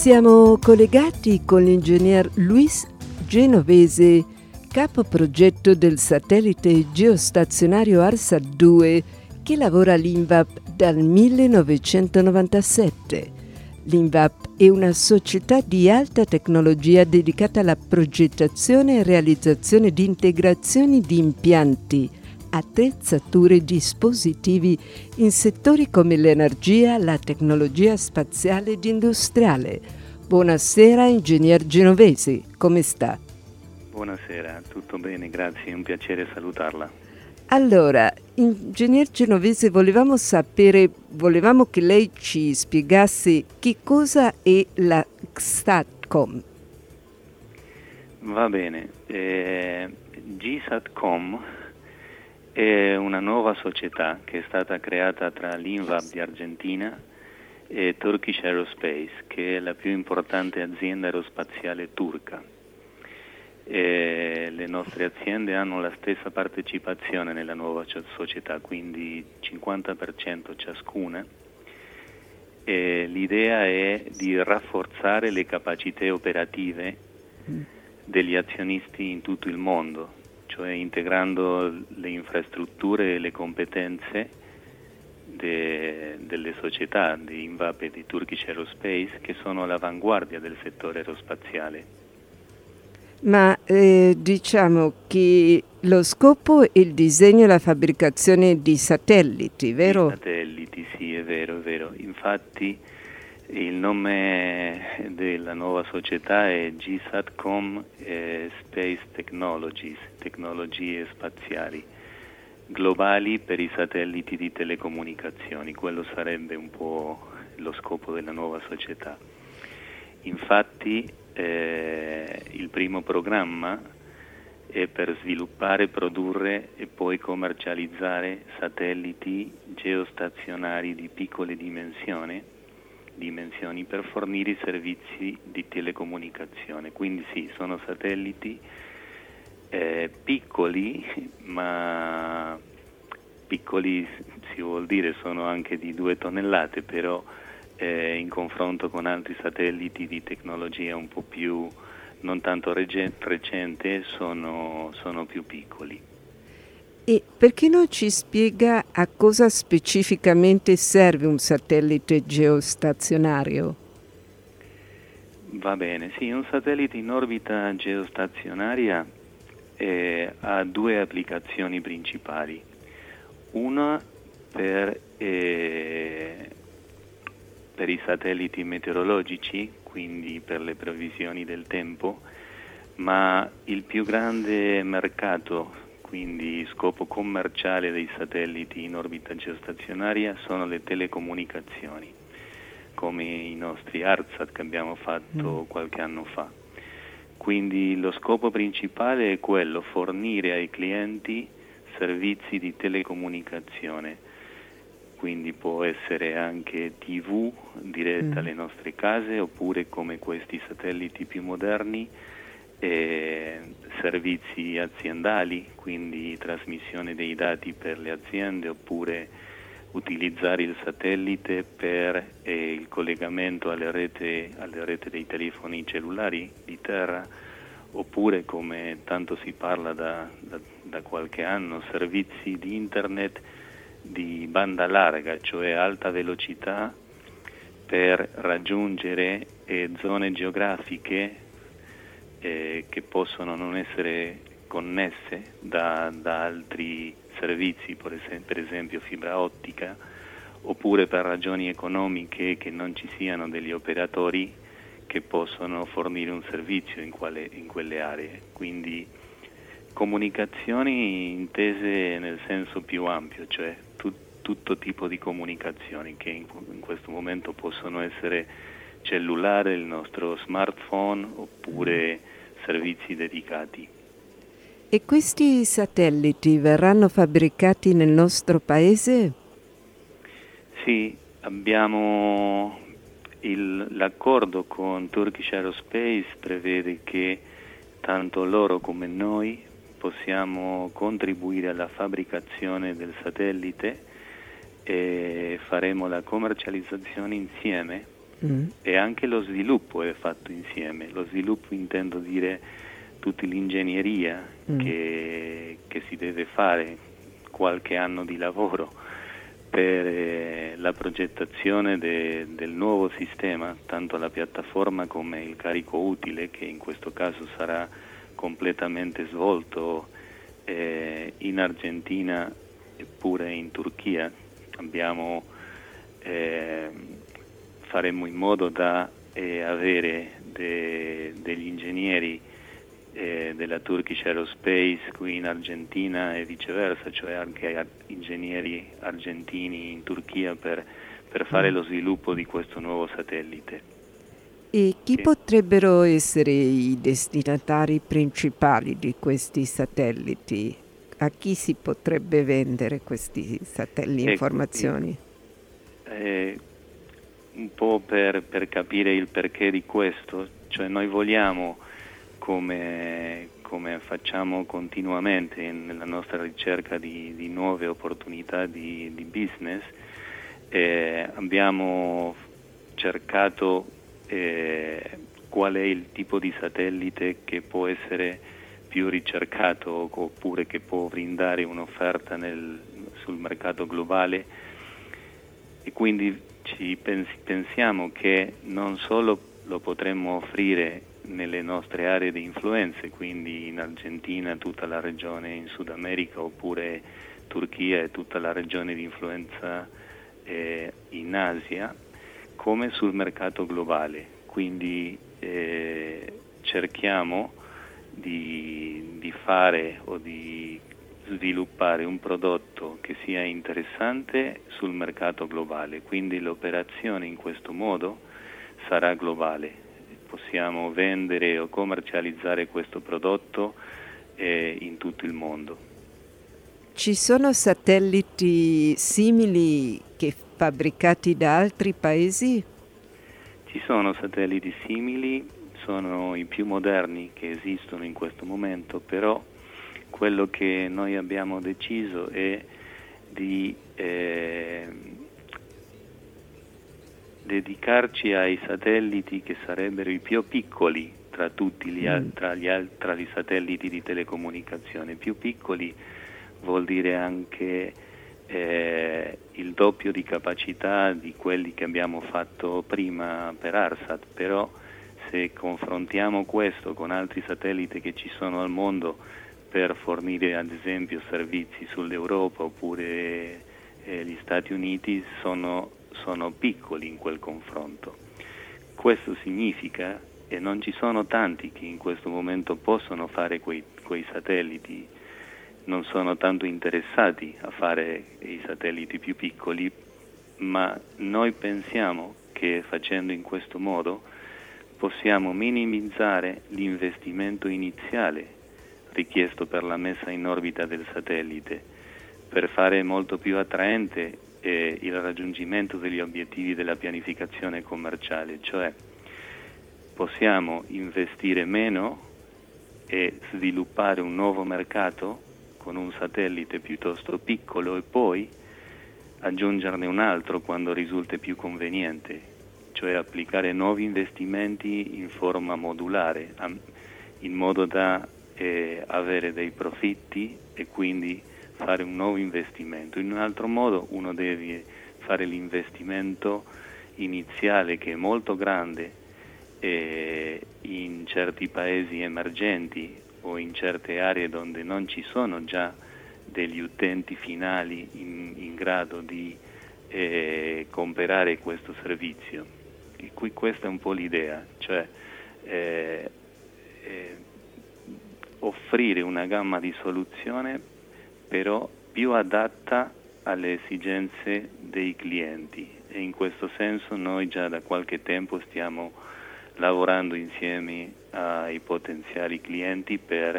Siamo collegati con l'ingegner Luis Genovese, capo progetto del satellite geostazionario ARSAT-2 che lavora all'INVAP dal 1997. L'INVAP è una società di alta tecnologia dedicata alla progettazione e realizzazione di integrazioni di impianti, attrezzature e dispositivi in settori come l'energia, la tecnologia spaziale ed industriale. Buonasera, ingegner Genovese, come sta? Buonasera, tutto bene, grazie, è un piacere salutarla. Allora, ingegner Genovese, volevamo che lei ci spiegasse che cosa è la GSATCOM. Va bene, GSATCOM è una nuova società che è stata creata tra l'INVAP di Argentina e Turkish Aerospace, che è la più importante azienda aerospaziale turca. Le nostre aziende hanno la stessa partecipazione nella nuova società, quindi 50% ciascuna. L'idea è di rafforzare le capacità operative degli azionisti in tutto il mondo, cioè integrando le infrastrutture e le competenze delle società di INVAP e di Turkish Aerospace, che sono all'avanguardia del settore aerospaziale. Ma diciamo che lo scopo è il disegno e la fabbricazione di satelliti, vero? Di satelliti, sì, è vero, è vero. Infatti il nome della nuova società è GSATCOM Space Technologies, tecnologie spaziali globali per i satelliti di telecomunicazioni. Quello sarebbe un po' lo scopo della nuova società. Infatti il primo programma è per sviluppare, produrre e poi commercializzare satelliti geostazionari di piccole dimensioni per fornire i servizi di telecomunicazione. Quindi sì, sono satelliti piccoli, ma piccoli si vuol dire sono anche di 2 tonnellate, però in confronto con altri satelliti di tecnologia un po' più non tanto recente sono più piccoli. E perché non ci spiega a cosa specificamente serve un satellite geostazionario? Va bene, sì, un satellite in orbita geostazionaria ha 2 applicazioni principali. Una per i satelliti meteorologici, quindi per le previsioni del tempo, ma il più grande mercato, quindi scopo commerciale dei satelliti in orbita geostazionaria, sono le telecomunicazioni, come i nostri ARSAT che abbiamo fatto qualche anno fa. Quindi lo scopo principale è quello, fornire ai clienti servizi di telecomunicazione. Quindi può essere anche TV diretta alle nostre case, oppure come questi satelliti più moderni, servizi aziendali, quindi trasmissione dei dati per le aziende, oppure utilizzare il satellite per il collegamento alla rete dei telefoni cellulari di terra, oppure, come tanto si parla da qualche anno, servizi di internet di banda larga, cioè alta velocità, per raggiungere zone geografiche che possono non essere connesse da altri servizi, per esempio fibra ottica, oppure per ragioni economiche che non ci siano degli operatori che possono fornire un servizio in quelle aree. Quindi comunicazioni intese nel senso più ampio, cioè tutto tipo di comunicazioni che in questo momento possono essere cellulare, il nostro smartphone, oppure servizi dedicati. E questi satelliti verranno fabbricati nel nostro paese? Sì, abbiamo l'accordo con Turkish Aerospace, prevede che tanto loro come noi possiamo contribuire alla fabbricazione del satellite e faremo la commercializzazione insieme e anche lo sviluppo è fatto insieme. Lo sviluppo intendo dire tutta l'ingegneria che si deve fare, qualche anno di lavoro per la progettazione del nuovo sistema, tanto la piattaforma come il carico utile, che in questo caso sarà completamente svolto in Argentina e pure in Turchia. Faremo in modo da avere degli ingegneri della Turkish Aerospace qui in Argentina e viceversa, cioè anche ingegneri argentini in Turchia per fare lo sviluppo di questo nuovo satellite. E chi potrebbero essere i destinatari principali di questi satelliti? A chi si potrebbe vendere questi satelliti, informazioni? Un po' per capire il perché di questo, cioè noi vogliamo, come facciamo continuamente nella nostra ricerca di nuove opportunità di business, abbiamo cercato qual è il tipo di satellite che può essere più ricercato oppure che può brindare un'offerta sul mercato globale, e quindi pensiamo che non solo lo potremmo offrire nelle nostre aree di influenze, quindi in Argentina, tutta la regione in Sud America, oppure Turchia e tutta la regione di influenza in Asia, come sul mercato globale. Quindi cerchiamo di fare o di sviluppare un prodotto che sia interessante sul mercato globale, quindi l'operazione in questo modo sarà globale. Possiamo vendere o commercializzare questo prodotto in tutto il mondo. Ci sono satelliti simili fabbricati da altri paesi? Ci sono satelliti simili, sono i più moderni che esistono in questo momento, però quello che noi abbiamo deciso è di dedicarci ai satelliti che sarebbero i più piccoli tra tutti tra gli satelliti di telecomunicazione. Più piccoli vuol dire anche il doppio di capacità di quelli che abbiamo fatto prima per ARSAT, però se confrontiamo questo con altri satelliti che ci sono al mondo per fornire ad esempio servizi sull'Europa oppure gli Stati Uniti, sono piccoli in quel confronto. Questo significa che non ci sono tanti che in questo momento possono fare quei satelliti, non sono tanto interessati a fare i satelliti più piccoli, ma noi pensiamo che facendo in questo modo possiamo minimizzare l'investimento iniziale richiesto per la messa in orbita del satellite, per fare molto più attraente il raggiungimento degli obiettivi della pianificazione commerciale, cioè possiamo investire meno e sviluppare un nuovo mercato con un satellite piuttosto piccolo e poi aggiungerne un altro quando risulti più conveniente, cioè applicare nuovi investimenti in forma modulare, in modo da avere dei profitti e quindi fare un nuovo investimento. In un altro modo uno deve fare l'investimento iniziale, che è molto grande in certi paesi emergenti o in certe aree dove non ci sono già degli utenti finali in grado di comprare questo servizio. E qui questa è un po' l'idea, cioè offrire una gamma di soluzione però più adatta alle esigenze dei clienti, e in questo senso noi già da qualche tempo stiamo lavorando insieme ai potenziali clienti per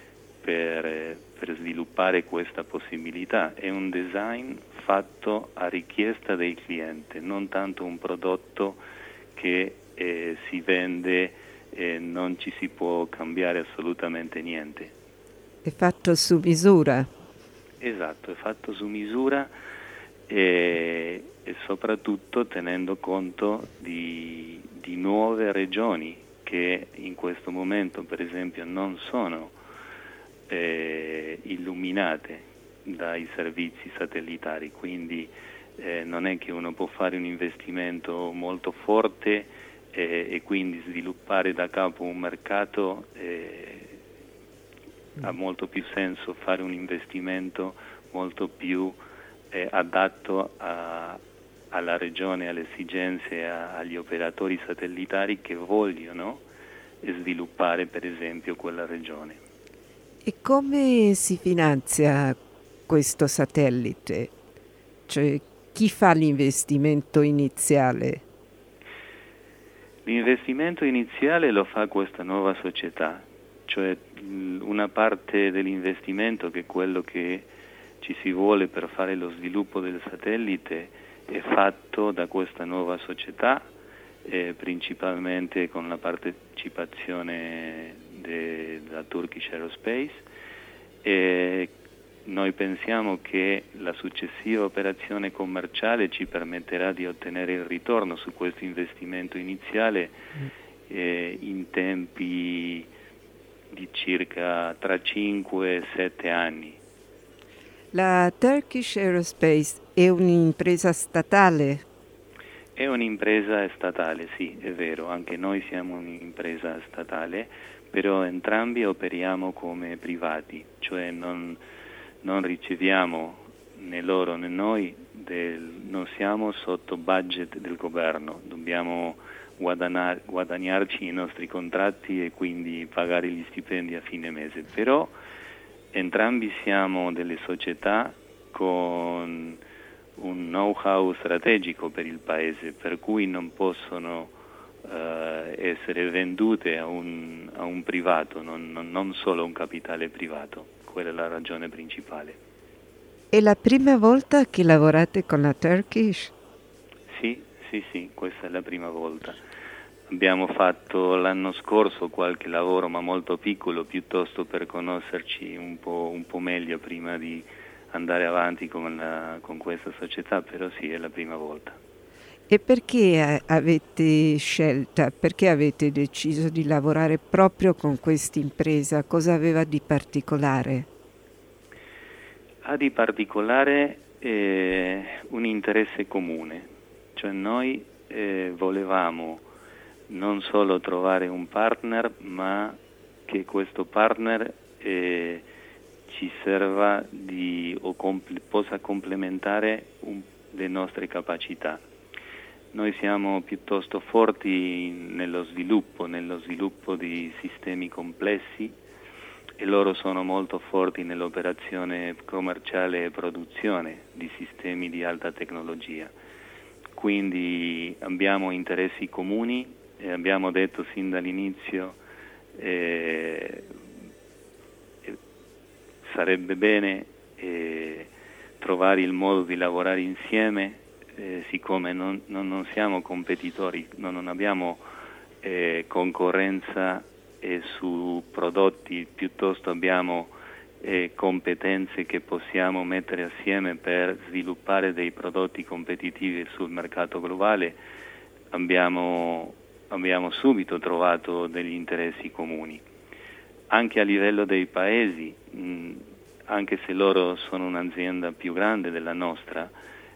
sviluppare questa possibilità. È un design fatto a richiesta del cliente, non tanto un prodotto che si vende e non ci si può cambiare assolutamente niente. È fatto su misura? Esatto, è fatto su misura e e soprattutto tenendo conto di nuove regioni che in questo momento per esempio non sono illuminate dai servizi satellitari, quindi non è che uno può fare un investimento molto forte e quindi sviluppare da capo un mercato. Ha molto più senso fare un investimento molto più adatto alla regione, alle esigenze, agli operatori satellitari che vogliono sviluppare per esempio quella regione. E come si finanzia questo satellite? Cioè, chi fa l'investimento iniziale? L'investimento iniziale lo fa questa nuova società, cioè una parte dell'investimento, che è quello che ci si vuole per fare lo sviluppo del satellite, è fatto da questa nuova società, principalmente con la partecipazione della Turkish Aerospace, e noi pensiamo che la successiva operazione commerciale ci permetterà di ottenere il ritorno su questo investimento iniziale in tempi di circa tra 5 e 7 anni. La Turkish Aerospace è un'impresa statale? È un'impresa statale, sì, è vero, anche noi siamo un'impresa statale, però entrambi operiamo come privati, cioè non riceviamo né loro né noi, non siamo sotto budget del governo, dobbiamo guadagnarci i nostri contratti e quindi pagare gli stipendi a fine mese, però entrambi siamo delle società con un know-how strategico per il paese, per cui non possono essere vendute a un privato, non solo a un capitale privato. Quella è la ragione principale. È la prima volta che lavorate con la Turkish? Sì, questa è la prima volta. Abbiamo fatto l'anno scorso qualche lavoro, ma molto piccolo, piuttosto per conoscerci un po' meglio prima di andare avanti con questa società, però sì, è la prima volta. E perché perché avete deciso di lavorare proprio con questa impresa? Cosa aveva di particolare? Ha di particolare un interesse comune, cioè noi volevamo non solo trovare un partner, ma che questo partner ci serva possa complementare le nostre capacità. Noi siamo piuttosto forti nello sviluppo di sistemi complessi, e loro sono molto forti nell'operazione commerciale e produzione di sistemi di alta tecnologia. Quindi abbiamo interessi comuni e abbiamo detto sin dall'inizio sarebbe bene trovare il modo di lavorare insieme, siccome non siamo competitori, non abbiamo concorrenza su prodotti, piuttosto abbiamo competenze che possiamo mettere assieme per sviluppare dei prodotti competitivi sul mercato globale. Abbiamo subito trovato degli interessi comuni. Anche a livello dei paesi, anche se loro sono un'azienda più grande della nostra,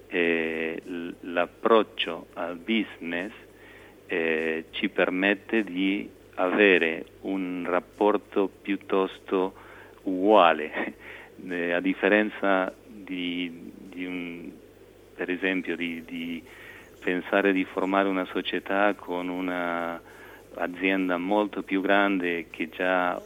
l'approccio al business ci permette di avere un rapporto piuttosto uguale, a differenza per esempio di pensare di formare una società con una azienda molto più grande che già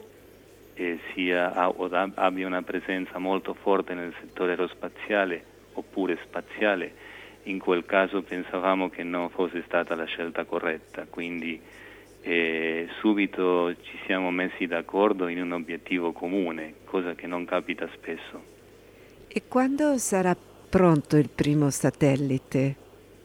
abbia una presenza molto forte nel settore aerospaziale oppure spaziale. In quel caso pensavamo che non fosse stata la scelta corretta, quindi subito ci siamo messi d'accordo in un obiettivo comune, cosa che non capita spesso. E quando sarà pronto il primo satellite?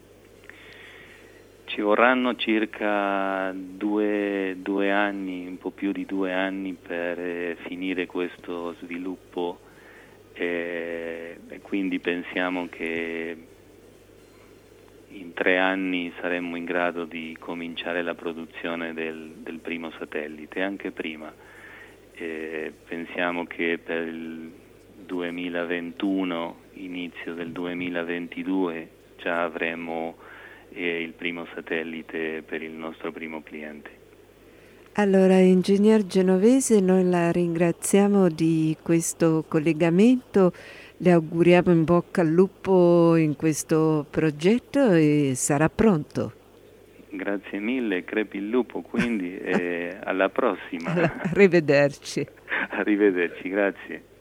Ci vorranno circa due anni, un po' più di 2 anni per finire questo sviluppo, e quindi pensiamo che in 3 anni saremmo in grado di cominciare la produzione del primo satellite, anche prima. Pensiamo che per il 2021, inizio del 2022, già avremo il primo satellite per il nostro primo cliente. Allora, ingegner Genovese, noi la ringraziamo di questo collegamento, le auguriamo in bocca al lupo in questo progetto e sarà pronto. Grazie mille, crepi il lupo quindi e alla prossima. Arrivederci. Arrivederci, grazie.